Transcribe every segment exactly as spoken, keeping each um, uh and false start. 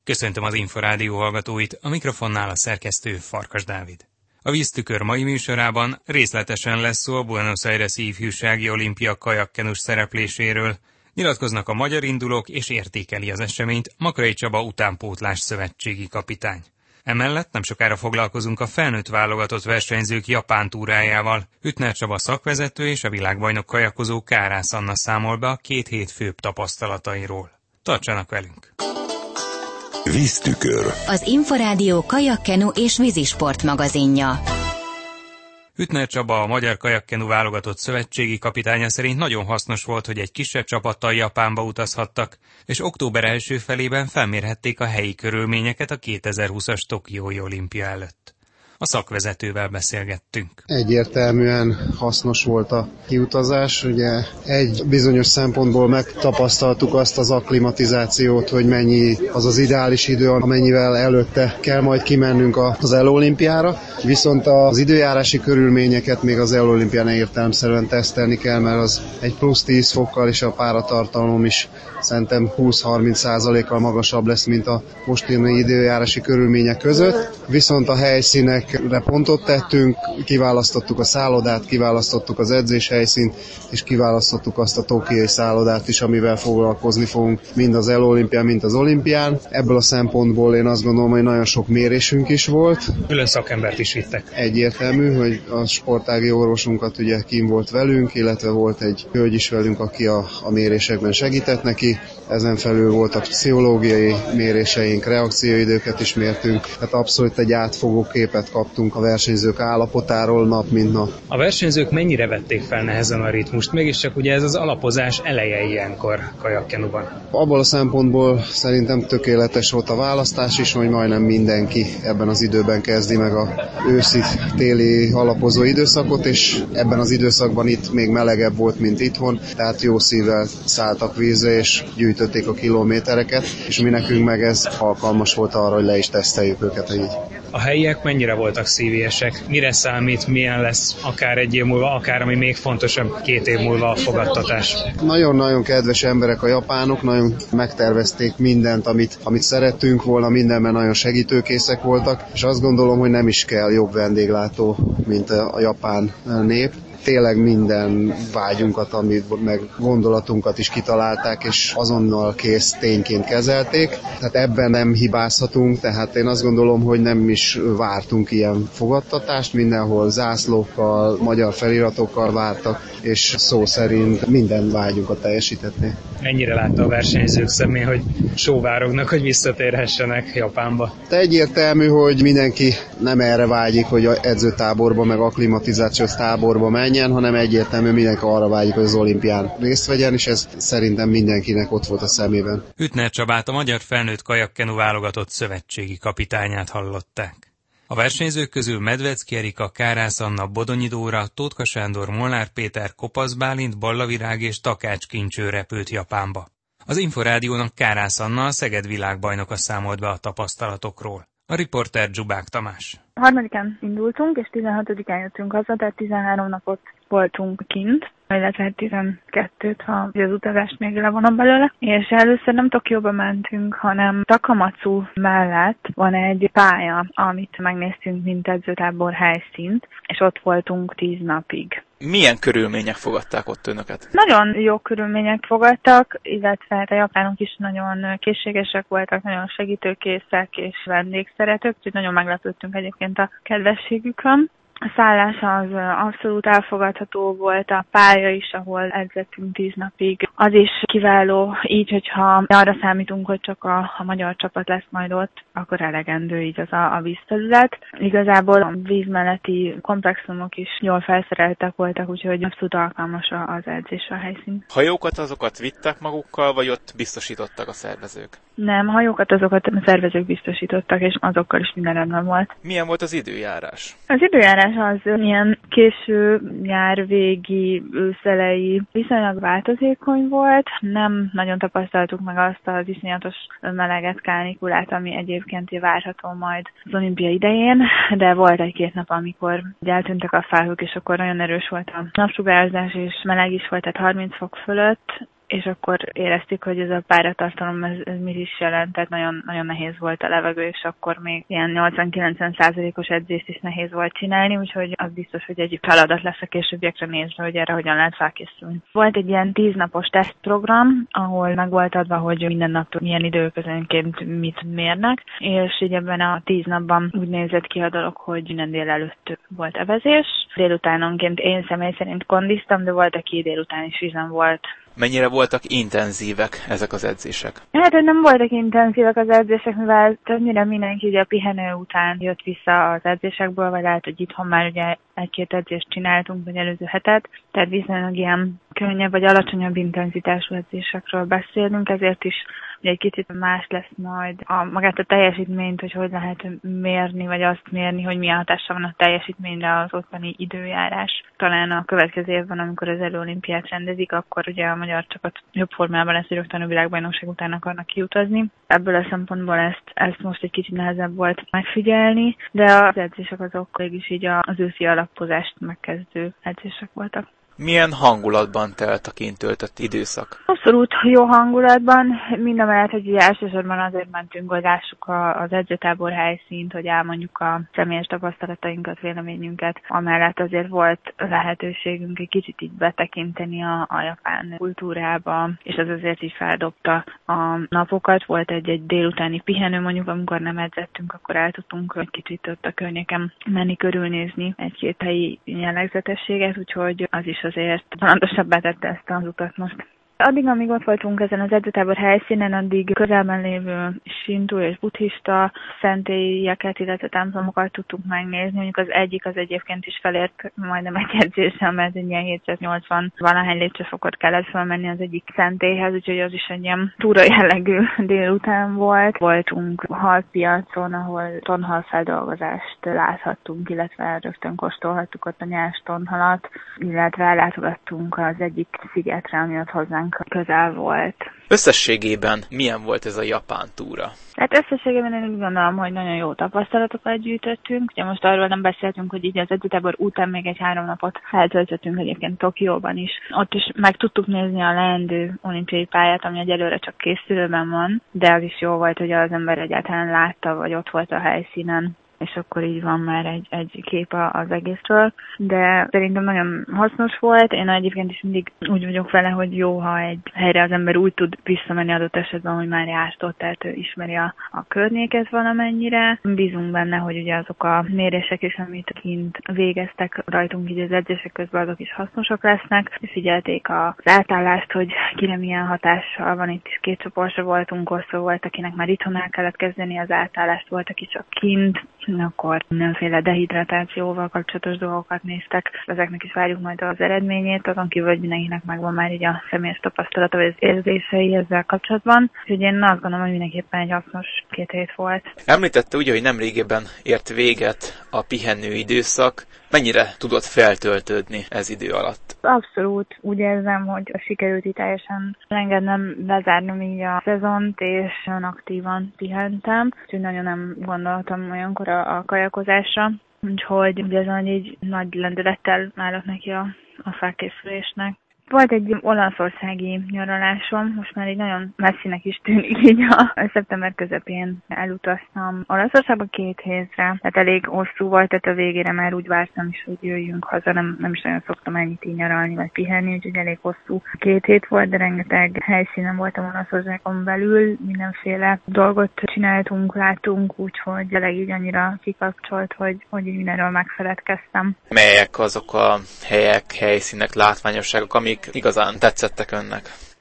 Köszöntöm az Inforádió hallgatóit, a mikrofonnál a szerkesztő Farkas Dávid. A Víztükör mai műsorában részletesen lesz szó a Buenos Aires-i ifjúsági olimpia kajakkenus szerepléséről. Nyilatkoznak a magyar indulók és értékeli az eseményt Makrai Csaba utánpótlás szövetségi kapitány. Emellett nem sokára foglalkozunk a felnőtt válogatott versenyzők japán túrájával. Hüttner Csaba szakvezető és a világbajnok kajakozó Kárász Anna számol be a két hét főbb tapasztalatairól. Tartsanak velünk! Víztükör. Az Inforádió kajakkenu és vízisport magazinja. Hüttner Csaba, a magyar kajakkenu válogatott szövetségi kapitánya szerint nagyon hasznos volt, hogy egy kisebb csapattal Japánba utazhattak, és október első felében felmérhették a helyi körülményeket a kétezer-húszas Tokiói olimpia előtt. A szakvezetővel beszélgettünk. Egyértelműen hasznos volt a kiutazás. Ugye egy bizonyos szempontból megtapasztaltuk azt az akklimatizációt, hogy mennyi az az ideális idő, amennyivel előtte kell majd kimennünk az Elolimpiára. Viszont az időjárási körülményeket még az Elolimpián értelemszerűen tesztelni kell, mert az egy plusz tíz fokkal és a páratartalom is szerintem húsz-harminc százalékkal magasabb lesz, mint a mostani időjárási körülmények között. Viszont a helyszínekre pontot tettünk, kiválasztottuk a szállodát, kiválasztottuk az edzéshelyszínt, és kiválasztottuk azt a tokiói szállodát is, amivel foglalkozni fogunk mind az Elolimpián, mind az olimpián. Ebből a szempontból én azt gondolom, hogy nagyon sok mérésünk is volt. Külön szakembert is vittek. Egyértelmű, hogy a sportági orvosunkat ugye kim volt velünk, illetve volt egy hölgy is velünk, aki a, a mérésekben segített neki. Ezen felül voltak pszichológiai méréseink, reakcióidőket is mértünk, tehát abszolút egy átfogó képet kaptunk a versenyzők állapotáról nap mint nap. A versenyzők mennyire vették fel nehezen a ritmust? Mégiscsak ugye ez az alapozás eleje ilyenkor kajakkenuban. Abból a szempontból szerintem tökéletes volt a választás is, hogy majdnem mindenki ebben az időben kezdi meg a őszi-téli alapozó időszakot, és ebben az időszakban itt még melegebb volt, mint itthon, tehát jó szívvel szálltak vízre, és gyűjtötték a kilométereket, és mi nekünk meg ez alkalmas volt arra, hogy le is teszteljük őket így. A helyiek mennyire voltak szívélyesek? Mire számít, milyen lesz akár egy év múlva, akár ami még fontosabb, két év múlva a fogadtatás? Nagyon-nagyon kedves emberek a japánok, nagyon megtervezték mindent, amit, amit szerettünk volna, mindenben nagyon segítőkészek voltak, és azt gondolom, hogy nem is kell jobb vendéglátó, mint a japán nép. Tényleg minden vágyunkat, amit, meg gondolatunkat is kitalálták, és azonnal kész tényként kezelték. Tehát ebben nem hibázhatunk, tehát én azt gondolom, hogy nem is vártunk ilyen fogadtatást, mindenhol zászlókkal, magyar feliratokkal vártak, és szó szerint minden vágyunkat teljesítették. Mennyire látta a versenyzők szemé, hogy sóvárognak, hogy visszatérhessenek Japánba? De egyértelmű, hogy mindenki nem erre vágyik, hogy a edzőtáborba, meg akklimatizációs táborba menjen, hanem egyértelmű mindenki arra vágyik, hogy az olimpián részt vegyen, és ez szerintem mindenkinek ott volt a szemében. Hüttner Csabát, a magyar felnőtt kajakkenu válogatott szövetségi kapitányát hallották. A versenyzők közül Medvecki Erika, Kárász Anna, Bodonyi Dóra, Tótka Sándor, Molnár Péter, Kopasz Bálint, Ballavirág és Takács Kincső repült Japánba. Az Inforádiónak Kárász Anna, a Szeged világbajnoka számolt be a tapasztalatokról. A riporter Zsubák Tamás. Harmadikán indultunk, és tizenhatodikán jöttünk haza, tehát tizenhárom napot voltunk kint, illetve tizenkettőt, ha az utazást még levonom belőle. És először nem Tokióba mentünk, hanem Takamatsu mellett van egy pálya, amit megnéztünk, mint edzőtábor helyszínt, és ott voltunk tíz napig. Milyen körülmények fogadták ott önöket? Nagyon jó körülmények fogadtak, illetve a japánok is nagyon készségesek voltak, nagyon segítőkészek és vendégszeretők, úgyhogy nagyon meglepődtünk egyébként a kedvességükön. A szállás az abszolút elfogadható volt, a pálya is, ahol edzettünk tíz napig. Az is kiváló, így, hogyha arra számítunk, hogy csak a, a magyar csapat lesz majd ott, akkor elegendő így az a, a vízterület. Igazából a vízmelletti komplexumok is jól felszereltek voltak, úgyhogy abszolút alkalmas az edzés a helyszín. Hajókat azokat vittek magukkal, vagy ott biztosítottak a szervezők? Nem, hajókat azokat a szervezők biztosítottak, és azokkal is minden rendben volt. Milyen volt az időjárás? Az időjárás az ilyen késő nyár végi, őszelei viszonylag változékony volt. Nem nagyon tapasztaltuk meg azt az iszonyatos meleget, kánikulát, ami egyébként várható majd az olimpia idején, de volt egy-két nap, amikor eltűntek a felhők, és akkor nagyon erős volt a napsugárzás, és meleg is volt, tehát harminc fok fölött, és akkor éreztük, hogy ez a pályatartalom ez, ez mit is jelent, tehát nagyon, nagyon nehéz volt a levegő, és akkor még ilyen nyolcvan-kilencven százalékos edzést is nehéz volt csinálni, úgyhogy az biztos, hogy egy feladat lesz a későbbiekre nézve, hogy erre hogyan lehet felkészülni. Volt egy ilyen tíznapos tesztprogram, ahol meg volt adva, hogy minden nap milyen időközönként mit mérnek, és így ebben a tíz napban úgy nézett ki a dolog, hogy minden délelőtt volt evezés. Délutánonként én személy szerint kondiztam, de volt, aki délután is vízen volt. Mennyire voltak intenzívek ezek az edzések? Hát, hogy nem voltak intenzívek az edzések, mivel többnyire mindenki ugye a pihenő után jött vissza az edzésekből, vagy lehet, hogy itthon már ugye egy-két edzést csináltunk, vagy előző hetet, tehát viszonylag ilyen könnyebb vagy alacsonyabb intenzitású edzésekről beszélünk, ezért is ugye egy kicsit más lesz majd a, magát a teljesítményt, hogy hogy lehet mérni, vagy azt mérni, hogy milyen hatása van a teljesítményre az ottani időjárás. Talán a következő évben, amikor az előolimpiát rendezik, akkor ugye a magyar csapat jobb formában lesz, hogy rögtön a világbajnokság után akarnak kiutazni. Ebből a szempontból ezt, ezt most egy kicsit nehezebb volt megfigyelni, de az edzések azok mégis így az őszi alapozást megkezdő edzések voltak. Milyen hangulatban telt a kint töltött időszak? Abszolút jó hangulatban, mindamellett, hogy ugye elsősorban azért mentünk, hogy lássuk az edzőtábor helyszínt, hogy elmondjuk a személyes tapasztalatainkat, véleményünket. Amellett azért volt lehetőségünk egy kicsit így betekinteni a, a japán kultúrába, és az azért így feldobta a napokat. Volt egy-egy délutáni pihenő, mondjuk amikor nem edzettünk, akkor el tudtunk egy kicsit ott a környéken menni, körülnézni egy-két helyi jellegzetességet, úgyhogy az is azért fontosabbá tette ezt az utat most. Addig, amíg ott voltunk ezen az edzőtábor helyszínen, addig közelben lévő sintú és buddhista szentélyeket, illetve templomokat tudtuk megnézni. Mondjuk az egyik az egyébként is felért majdnem egy edzéssel, mert egy ilyen hétszáznyolcvan valahány lépcsőfokot kellett felmenni az egyik szentélyhez, úgyhogy az is egy ilyen túra jellegű délután volt. Voltunk halpiacon, ahol tonhalfeldolgozást láthattunk, illetve rögtön kóstolhattuk ott a nyers tonhalat, illetve ellátogattunk az egyik szigetre, ami ott hozzánk közel volt. Összességében milyen volt ez a japán túra? Hát összességében én úgy gondolom, hogy nagyon jó tapasztalatokat gyűjtöttünk. Ugye most arról nem beszéltünk, hogy így az edzőtábor után még egy három napot eltöltöttünk egyébként Tokióban is. Ott is meg tudtuk nézni a leendő olimpiai pályát, ami egyelőre csak készülőben van, de az is jó volt, hogy az ember egyáltalán látta, vagy ott volt a helyszínen, és akkor így van már egy, egy kép az egészről, de szerintem nagyon hasznos volt. Én egyébként is mindig úgy vagyok vele, hogy jó, ha egy helyre az ember úgy tud visszamenni adott esetben, hogy már járt ott, tehát ő ismeri a, a környéket valamennyire. Bízunk benne, hogy ugye azok a mérések is, amit kint végeztek rajtunk így az edzések közben, azok is hasznosak lesznek. Figyelték az átállást, hogy kire milyen hatással van. Itt is két csoportra voltunk, osztó volt, akinek már itthon el kellett kezdeni az átállást, volt, aki csak kint, akkor mindenféle dehidratációval kapcsolatos dolgokat néztek. Ezeknek is várjuk majd az eredményét, azon kívül, hogy mindenkinek megvan már így a személyes tapasztalata, vagy az érzései ezzel kapcsolatban. Úgyhogy én azt gondolom, hogy mindenképpen egy hasznos két hét volt. Említette ugye, hogy nemrégében ért véget a pihenő időszak. Mennyire tudott feltöltődni ez idő alatt? Abszolút úgy érzem, hogy sikerült itt teljesen engednem lezárnom így a szezont, és nagyon aktívan pihentem. Úgyhogy nagyon nem gondoltam olyankor a, a kajakozásra. Úgyhogy ugye azon így nagy lendülettel állok neki a, a felkészülésnek. Volt egy olaszországi nyaralásom, most már így nagyon messzinek is tűnik, így a szeptember közepén elutaztam Olaszországba két hétre, tehát elég hosszú volt, tehát a végére már úgy vártam is, hogy jöjjünk haza, nem, nem is nagyon szoktam ennyit így nyaralni vagy pihenni, úgyhogy elég hosszú két hét volt, de rengeteg helyszínen voltam Olaszországon belül, mindenféle dolgot csináltunk, láttunk, úgyhogy elég így annyira kikapcsolt, hogy, hogy így mindenről megfeledkeztem. Melyek azok a helyek, helyszínek, látványosságok, amik igazán tetszettek önnek?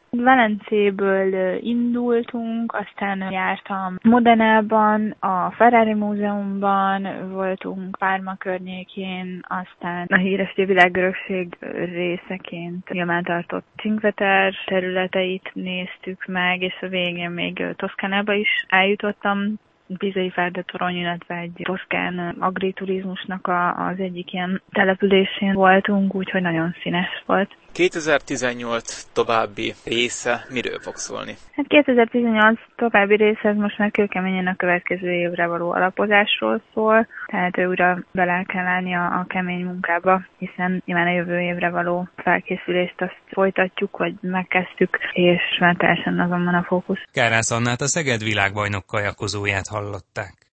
Velencéből indultunk, aztán jártam Modenában, a Ferrari Múzeumban, voltunk Párma környékén, aztán a híres világörökség részeként nyilván tartott Cinque Terre területeit néztük meg, és a végén még Toszkánába is eljutottam. Pizai Ferdetorony, illetve egy toszkán agriturizmusnak a, az egyik ilyen településén voltunk, úgyhogy nagyon színes volt. kétezer-tizennyolc további része miről fog szólni? Hát kétezer-tizennyolc további része ez most már kőkeményen a következő évre való alapozásról szól, tehát újra bele kell állni a, a kemény munkába, hiszen nyilván a jövő évre való felkészülést azt folytatjuk, vagy megkezdtük, és már teljesen azon van a fókusz. Kárász Annát, a Szeged világbajnok kajakozóját hallották.